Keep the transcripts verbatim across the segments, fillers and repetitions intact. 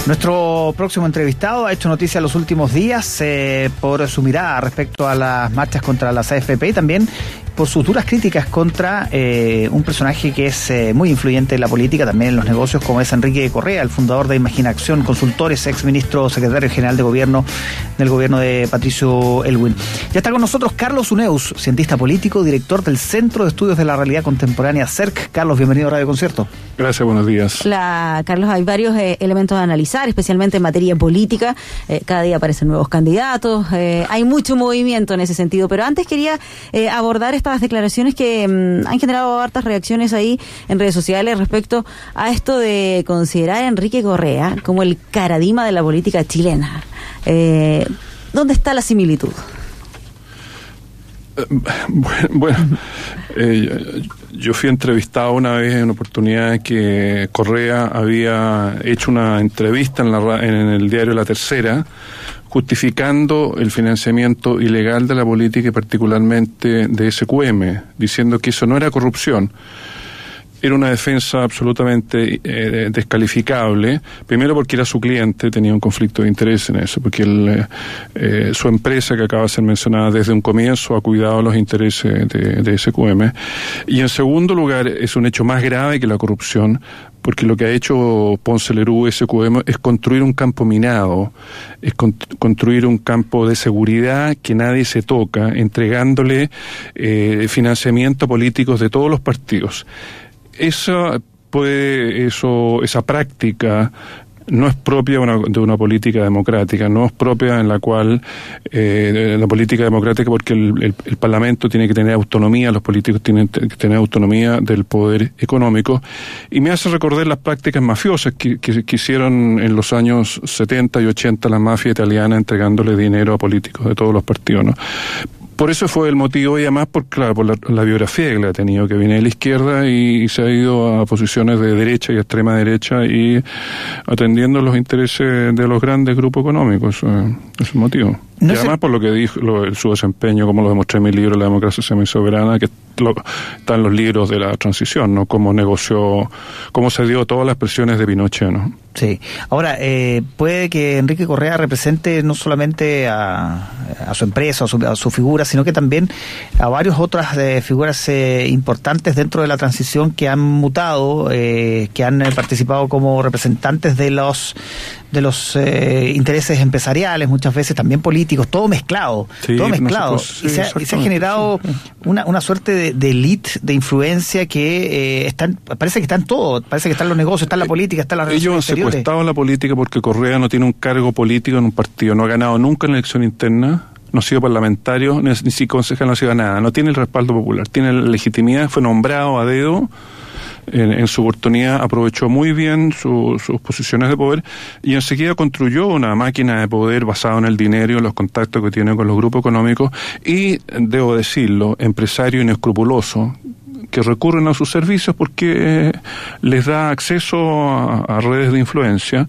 Nuestro próximo entrevistado ha hecho noticia en los últimos días eh, por su mirada respecto a las marchas contra las A F P y también por sus duras críticas contra eh, un personaje que es eh, muy influyente en la política, también en los negocios, como es Enrique Correa, el fundador de Imaginación Consultores, ex ministro secretario general de gobierno del gobierno de Patricio Aylwin. Ya está con nosotros Carlos Huneus, cientista político, director del Centro de Estudios de la Realidad Contemporánea, C E R C. Carlos, bienvenido a Radio Concierto. Gracias, buenos días. La, Carlos, hay varios eh, elementos a analizar, especialmente en materia política. Eh, cada día aparecen nuevos candidatos, eh, hay mucho movimiento en ese sentido, pero antes quería eh, abordar estas declaraciones que mmm, han generado hartas reacciones ahí en redes sociales respecto a esto de considerar a Enrique Correa como el caradima de la política chilena. Eh, ¿Dónde está la similitud? Bueno, bueno eh, yo fui entrevistado una vez en una oportunidad que Correa había hecho una entrevista en, la, en el diario La Tercera justificando el financiamiento ilegal de la política y particularmente de S Q M, diciendo que eso no era corrupción. Era una defensa absolutamente eh, descalificable, primero porque era su cliente, tenía un conflicto de interés en eso, porque él, eh, su empresa, que acaba de ser mencionada desde un comienzo, ha cuidado los intereses de, de S Q M, y en segundo lugar es un hecho más grave que la corrupción, porque lo que ha hecho Ponce Lerú S Q M es construir un campo minado, es con, construir un campo de seguridad que nadie se toca, entregándole eh, financiamiento a políticos de todos los partidos. Esa puede, eso, esa práctica no es propia de una, de una política democrática, no es propia en la cual eh, la política democrática, porque el, el, el Parlamento tiene que tener autonomía, los políticos tienen que tener autonomía del poder económico, y me hace recordar las prácticas mafiosas que, que, que hicieron en los años setenta y ochenta la mafia italiana, entregándole dinero a políticos de todos los partidos, ¿no? Por eso fue el motivo, y además por, claro, por la, la biografía que le ha tenido, que viene de la izquierda y, y se ha ido a posiciones de derecha y extrema derecha y atendiendo los intereses de los grandes grupos económicos. Eh, es el motivo. No y además sé. Por lo que dijo, lo, su desempeño, como lo demostré en mi libro La democracia semisoberana, que lo, está en los libros de la transición, ¿no? Cómo negoció, cómo se dio todas las presiones de Pinochet, ¿no? Sí. Ahora, eh, puede que Enrique Correa represente no solamente a, a su empresa, a su, a su figura, sino que también a varias otras eh, figuras eh, importantes dentro de la transición que han mutado, eh, que han eh, participado como representantes de los de los eh, intereses empresariales, muchas veces también políticos, todo mezclado, sí, todo mezclado. No sé, pues, sí, y, se ha, y se ha generado sí. una, una suerte de, de elite, de influencia que eh, están, parece que están todo, parece que están los negocios, está la política, está la relación exterior. Ellos han secuestrado la política porque Correa no tiene un cargo político en un partido, no ha ganado nunca en la elección interna, no ha sido parlamentario, ni, ni si concejal, no ha sido nada, no tiene el respaldo popular, tiene la legitimidad, fue nombrado a dedo. En, en su oportunidad aprovechó muy bien su, sus posiciones de poder y enseguida construyó una máquina de poder basada en el dinero y en los contactos que tiene con los grupos económicos y, debo decirlo, empresario inescrupuloso, que recurren a sus servicios porque les da acceso a, a redes de influencia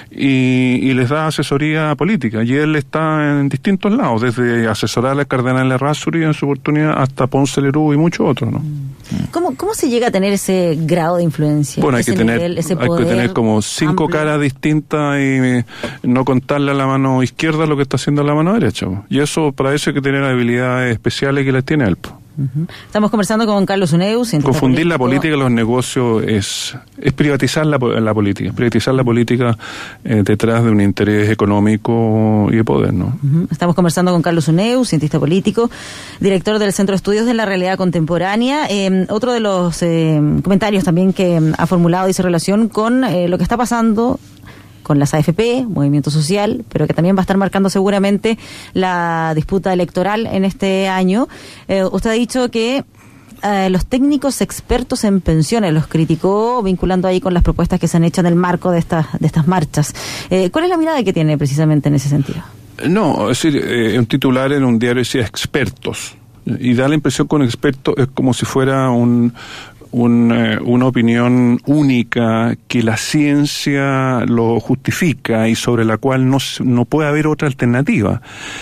y, y les da asesoría política. Y él está en distintos lados, desde asesorar al cardenal Errázuriz en su oportunidad hasta Ponce Lerú y muchos otros, ¿no? ¿Cómo, ¿Cómo se llega a tener ese grado de influencia? Bueno, hay que tener, nivel, ese hay que tener como cinco amplio. caras distintas y no contarle a la mano izquierda lo que está haciendo la mano derecha. Y eso, para eso hay que tener habilidades especiales que las tiene él. Uh-huh. Estamos conversando con Carlos Huneus. Confundir político. La política y los negocios es, es privatizar la, la política, privatizar la política eh, detrás de un interés económico y de poder, ¿no? Uh-huh. Estamos conversando con Carlos Huneus, cientista político, director del Centro de Estudios de la Realidad Contemporánea. Eh, otro de los eh, comentarios también que ha formulado dice relación con eh, lo que está pasando con las A F P, movimiento social, pero que también va a estar marcando seguramente la disputa electoral en este año. Eh, usted ha dicho que eh, los técnicos expertos en pensiones los criticó, vinculando ahí con las propuestas que se han hecho en el marco de estas de estas marchas. Eh, ¿Cuál es la mirada que tiene precisamente en ese sentido? No, es decir, eh, un titular en un diario decía expertos, y da la impresión que un experto es como si fuera un... Un, eh, una opinión única que la ciencia lo justifica y sobre la cual no, no puede haber otra alternativa.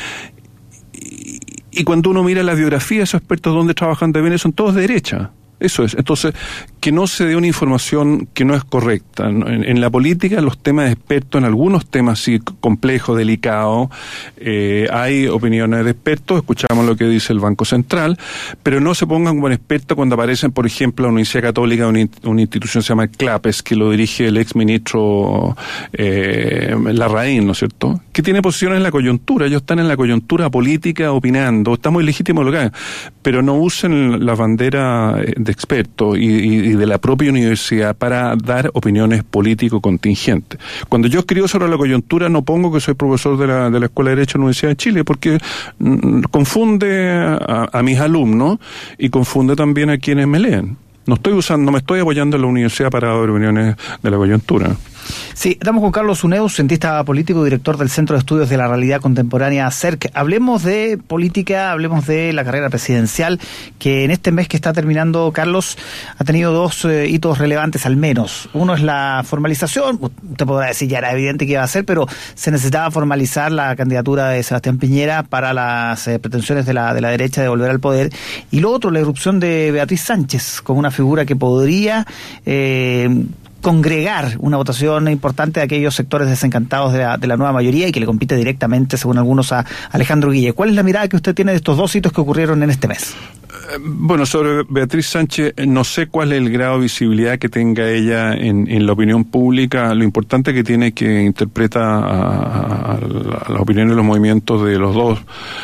Y, y cuando uno mira la biografía de esos expertos donde trabajan de bien, son todos de derecha. Eso es. Entonces, que no se dé una información que no es correcta. En, en la política, los temas de expertos, en algunos temas sí complejos, delicados, eh, hay opiniones de expertos, escuchamos lo que dice el Banco Central, pero no se pongan como expertos cuando aparecen, por ejemplo, la Universidad Católica, una, una institución que se llama CLAPES, que lo dirige el ex ministro eh, Larraín, ¿no es cierto?, que tiene posiciones en la coyuntura. Ellos están en la coyuntura política opinando, está muy legítimo lo que hagan, pero no usen la bandera de expertos y, y, y de la propia universidad para dar opiniones político-contingentes. Cuando yo escribo sobre la coyuntura, no pongo que soy profesor de la, de la Escuela de Derecho de la Universidad de Chile, porque mm, confunde a, a mis alumnos y confunde también a quienes me leen. No estoy usando, no me estoy apoyando en la universidad para dar opiniones de la coyuntura. Sí, estamos con Carlos Uneus, cientista político, director del Centro de Estudios de la Realidad Contemporánea, C E R C. Hablemos de política, hablemos de la carrera presidencial, que en este mes que está terminando, Carlos, ha tenido dos eh, hitos relevantes al menos. Uno es la formalización, usted podrá decir ya era evidente que iba a ser, pero se necesitaba formalizar la candidatura de Sebastián Piñera para las eh, pretensiones de la, de la derecha de volver al poder. Y lo otro, la irrupción de Beatriz Sánchez, como una figura que podría Eh, congregar una votación importante de aquellos sectores desencantados de la, de la nueva mayoría y que le compite directamente, según algunos, a Alejandro Guille. ¿Cuál es la mirada que usted tiene de estos dos hitos que ocurrieron en este mes? Bueno, sobre Beatriz Sánchez, no sé cuál es el grado de visibilidad que tenga ella en, en la opinión pública. Lo importante que tiene que interpreta a, a, a la opinión y los movimientos de los dos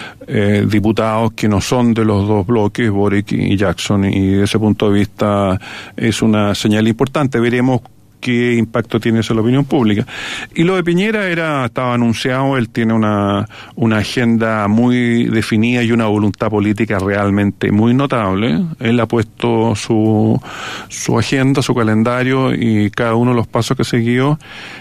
eh, diputados que no son de los dos bloques, Boric y Jackson, y desde ese punto de vista es una señal importante. Veremos qué impacto tiene eso en la opinión pública. Y lo de Piñera era, estaba anunciado, él tiene una, una agenda muy definida y una voluntad política realmente muy notable. Él ha puesto su, su agenda, su calendario y cada uno de los pasos que siguió,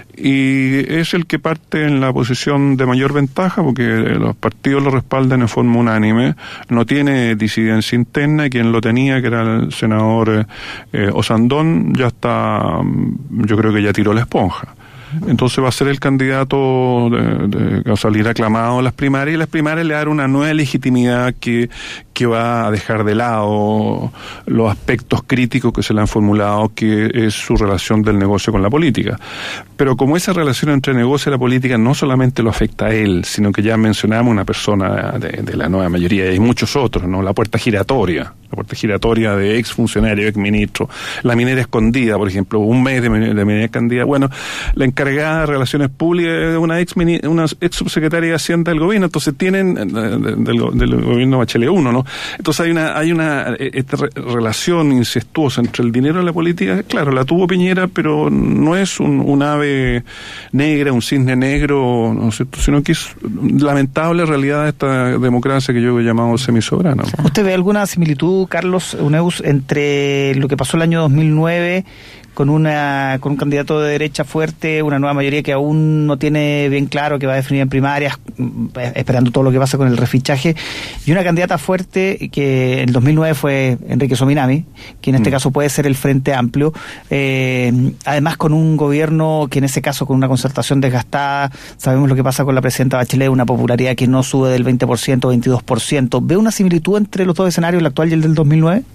y es el que parte en la posición de mayor ventaja porque los partidos lo respaldan en forma unánime, no tiene disidencia interna, y quien lo tenía, que era el senador eh, Osandón, ya está, yo creo que ya tiró la esponja. Entonces va a ser el candidato de, de, que va a salir aclamado en las primarias, y las primarias le dan una nueva legitimidad que, que va a dejar de lado los aspectos críticos que se le han formulado, que es su relación del negocio con la política. Pero como esa relación entre negocio y la política no solamente lo afecta a él, sino que ya mencionamos una persona de, de la nueva mayoría y muchos otros, ¿no? La puerta giratoria, la puerta giratoria de ex funcionario, ex ministro, la minera escondida, por ejemplo, un mes de, de minera escondida. Bueno, la encargada de Relaciones Públicas de una ex mini, una ex subsecretaria de Hacienda del gobierno, entonces tienen del, del, del gobierno Bachelet uno, ¿no? Entonces hay una hay una esta re, relación incestuosa entre el dinero y la política. Claro, la tuvo Piñera, pero no es un, un ave negra, un cisne negro, ¿no es cierto?, sino que es lamentable realidad de esta democracia que yo he llamado semisoberana. ¿Usted ve alguna similitud, Carlos Uneus, entre lo que pasó el año dos mil nueve con una con un candidato de derecha fuerte, una nueva mayoría que aún no tiene bien claro que va a definir en primarias, esperando todo lo que pasa con el refichaje, y una candidata fuerte que en dos mil nueve fue Enrique Sominami, que en este mm. caso puede ser el Frente Amplio, eh, además con un gobierno que en ese caso con una concertación desgastada, sabemos lo que pasa con la presidenta Bachelet, una popularidad que no sube del veinte por ciento, veintidós por ciento. ¿Ve una similitud entre los dos escenarios, el actual y el del dos mil nueve?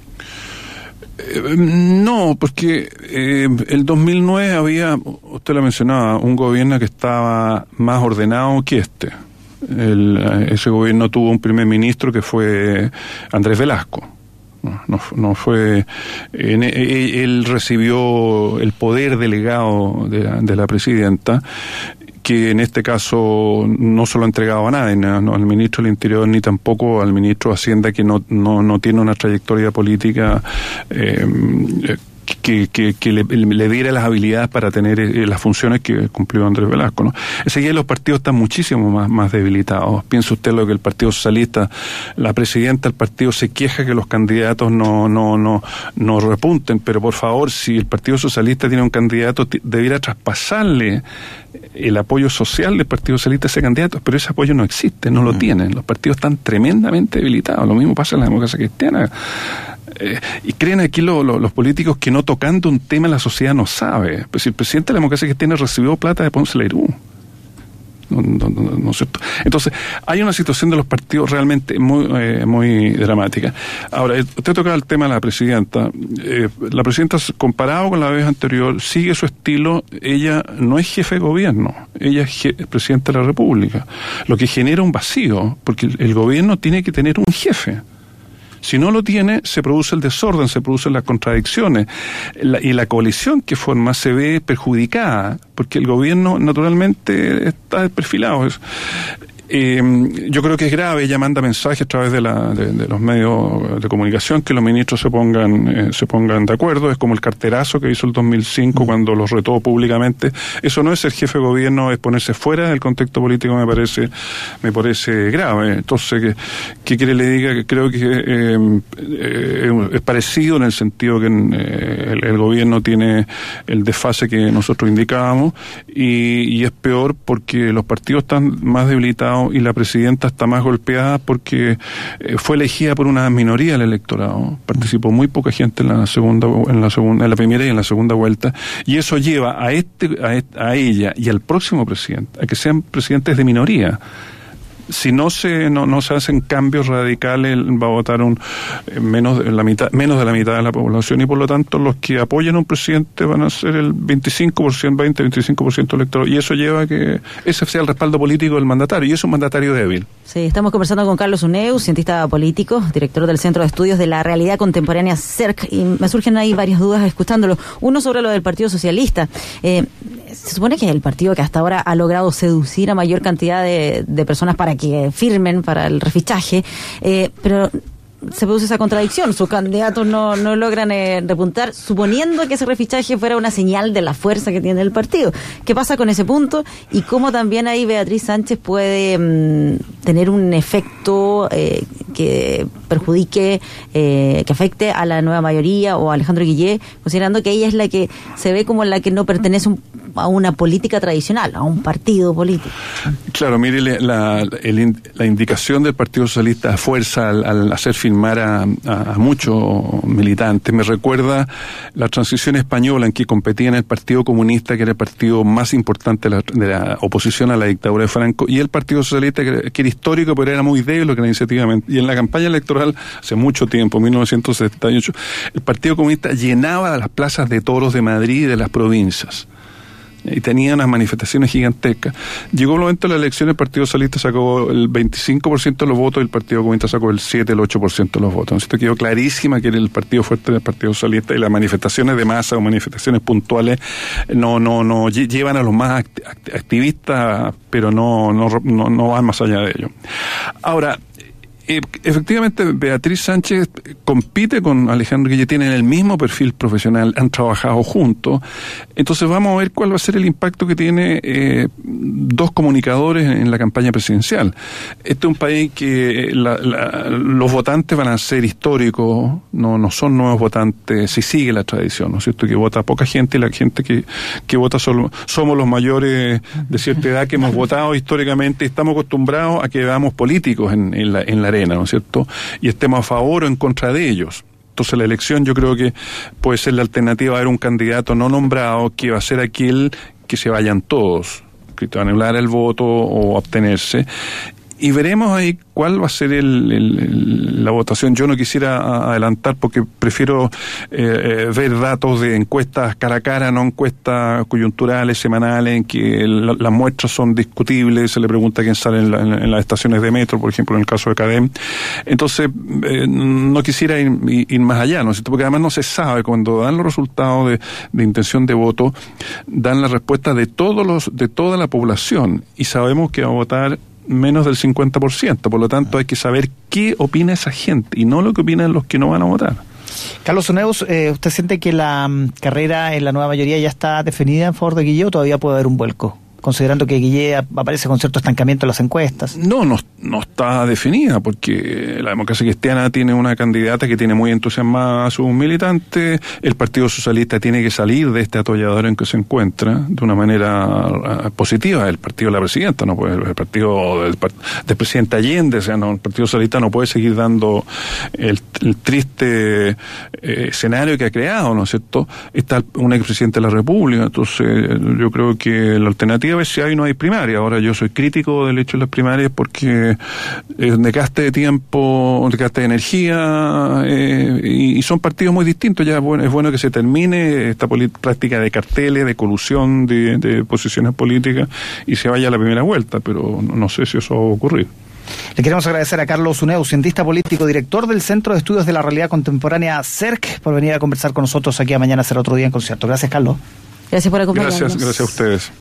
Eh, no, porque eh, el dos mil nueve había, usted lo mencionaba, un gobierno que estaba más ordenado que este. El, ese gobierno tuvo un primer ministro que fue Andrés Velasco. No, no, no fue. En, él recibió el poder delegado de la, de la presidenta, que en este caso no se lo ha entregado a nadie, no, no al ministro del Interior ni tampoco al ministro de Hacienda, que no no, no tiene una trayectoria política eh, que, que, que le, le diera las habilidades para tener eh, las funciones que cumplió Andrés Velasco, ¿no? Enseguida los partidos están muchísimo más, más debilitados. Piensa usted lo que el Partido Socialista, la presidenta del partido se queja que los candidatos no no no no repunten, pero por favor, si el Partido Socialista tiene un candidato, t- debiera traspasarle el apoyo social del Partido Socialista a ese candidato, pero ese apoyo no existe, no lo tienen. Los partidos están tremendamente debilitados. Lo mismo pasa en la democracia cristiana. Eh, y creen aquí lo, lo, los políticos que no tocando un tema la sociedad no sabe. Pues si el presidente de la democracia cristiana recibió plata de Ponce Lerú, ¿no, no, no, no es cierto? Entonces, hay una situación de los partidos realmente muy eh, muy dramática. Ahora, usted tocaba el tema de la presidenta. Eh, la presidenta, comparado con la vez anterior, sigue su estilo. Ella no es jefe de gobierno, ella es je- presidenta de la República, lo que genera un vacío, porque el, el gobierno tiene que tener un jefe. Si no lo tiene, se produce el desorden, se producen las contradicciones, la, y la coalición que forma se ve perjudicada, porque el gobierno naturalmente está desperfilado. Es, Eh, yo creo que es grave. Ella manda mensajes a través de, la, de, de los medios de comunicación que los ministros se pongan eh, se pongan de acuerdo. Es como el carterazo que hizo el dos mil cinco cuando los retó públicamente. Eso no es ser jefe de gobierno, es ponerse fuera del contexto político. Me parece me parece grave. Entonces, ¿qué, qué quiere le diga? Que creo que eh, eh, es parecido en el sentido que eh, el, el gobierno tiene el desfase que nosotros indicábamos, y, y es peor porque los partidos están más debilitados y la presidenta está más golpeada porque eh, fue elegida por una minoría del electorado. Participó muy poca gente en la segunda, en la segunda, en la primera y en la segunda vuelta, y eso lleva a este, a, este, a ella y al próximo presidente a que sean presidentes de minoría. Si no se no, no se hacen cambios radicales, va a votar un eh, menos de la mitad menos de la mitad de la población, y por lo tanto los que apoyan a un presidente van a ser el veinticinco por ciento, veinte, veinticinco por ciento electoral, y eso lleva a que ese sea el respaldo político del mandatario, y es un mandatario débil. Sí, estamos conversando con Carlos Uneu, cientista político, director del Centro de Estudios de la Realidad Contemporánea, C E R C, y me surgen ahí varias dudas escuchándolo. Uno sobre lo del Partido Socialista. Eh, se supone que es el partido que hasta ahora ha logrado seducir a mayor cantidad de, de personas para que firmen para el refichaje, eh, pero se produce esa contradicción, sus candidatos no, no logran eh, repuntar, suponiendo que ese refichaje fuera una señal de la fuerza que tiene el partido. ¿Qué pasa con ese punto? Y cómo también ahí Beatriz Sánchez puede mmm, tener un efecto eh, que perjudique, eh, que afecte a la nueva mayoría o a Alejandro Guillé, considerando que ella es la que se ve como la que no pertenece un, a una política tradicional, a un partido político. Claro, mire, la, el, la indicación del Partido Socialista a fuerza al, al hacer firmar A, a, a muchos militantes me recuerda la transición española, en que competía en el Partido Comunista, que era el partido más importante de la, de la oposición a la dictadura de Franco, y el Partido Socialista, que era, que era histórico, pero era muy débil lo que era iniciativamente. Y en la campaña electoral, hace mucho tiempo, mil novecientos setenta y ocho, el Partido Comunista llenaba las plazas de toros de Madrid y de las provincias, y tenía unas manifestaciones gigantescas. Llegó el momento de la elección, el Partido Socialista sacó el veinticinco por ciento de los votos y el Partido Comunista sacó el siete, el ocho por ciento de los votos. Entonces quedó clarísima que era el partido fuerte del Partido Socialista, y las manifestaciones de masa o manifestaciones puntuales no no no llevan a los más activistas, pero no no no, no van más allá de ello. Ahora, Eh, efectivamente, Beatriz Sánchez compite con Alejandro Guillé, tienen el mismo perfil profesional, han trabajado juntos. Entonces vamos a ver cuál va a ser el impacto que tiene eh, dos comunicadores en, en la campaña presidencial. Este es un país que la, la, los votantes van a ser históricos, no no son nuevos votantes, si sigue la tradición, ¿no es cierto? Que vota poca gente, y la gente que, que vota solo, somos los mayores de cierta edad que hemos votado históricamente, y estamos acostumbrados a que veamos políticos en, en la en la arena, ¿no es cierto? Y estemos a favor o en contra de ellos. Entonces la elección, yo creo que puede ser la alternativa a ver un candidato no nombrado, que va a ser aquel que se vayan todos, que te van a anular el voto o abstenerse. Y veremos ahí cuál va a ser el, el, el, la votación. Yo no quisiera adelantar porque prefiero eh, ver datos de encuestas cara a cara, no encuestas coyunturales, semanales, en que la, las muestras son discutibles. Se le pregunta a quién sale en, la, en, en las estaciones de metro, por ejemplo, en el caso de Cadem. Entonces, eh, no quisiera ir, ir más allá, ¿no es cierto? Porque además no se sabe, cuando dan los resultados de, de intención de voto, dan la respuesta de todos los de toda la población, y sabemos que va a votar menos del cincuenta por ciento, por lo tanto hay que saber qué opina esa gente y no lo que opinan los que no van a votar. Carlos Uneu, eh, ¿usted siente que la um, carrera en la nueva mayoría ya está definida en favor de Guillé, o todavía puede haber un vuelco, considerando que Guillé aparece con cierto estancamiento en las encuestas? No, no, no está definida, porque la democracia cristiana tiene una candidata que tiene muy entusiasmada a sus militantes. El Partido Socialista tiene que salir de este atollador en que se encuentra de una manera positiva. El partido de la presidenta, no puede, el partido del, del presidente Allende, o sea, no, el Partido Socialista no puede seguir dando el, el triste eh, escenario que ha creado, ¿no es cierto? Está un expresidente de la República, entonces yo creo que la alternativa habría ver si hay o no hay primaria. Ahora, yo soy crítico del hecho de las primarias porque es un desgaste de tiempo, un desgaste de energía, eh, y, y son partidos muy distintos. Ya bueno, es bueno que se termine esta práctica de carteles, de colusión de, de posiciones políticas y se vaya a la primera vuelta, pero no, no sé si eso va a ocurrir. Le queremos agradecer a Carlos Uneu, cientista político, director del Centro de Estudios de la Realidad Contemporánea, C E R C, por venir a conversar con nosotros aquí a Mañana Será Otro Día en Concierto. Gracias, Carlos. Gracias por acompañarnos. Gracias, gracias a ustedes.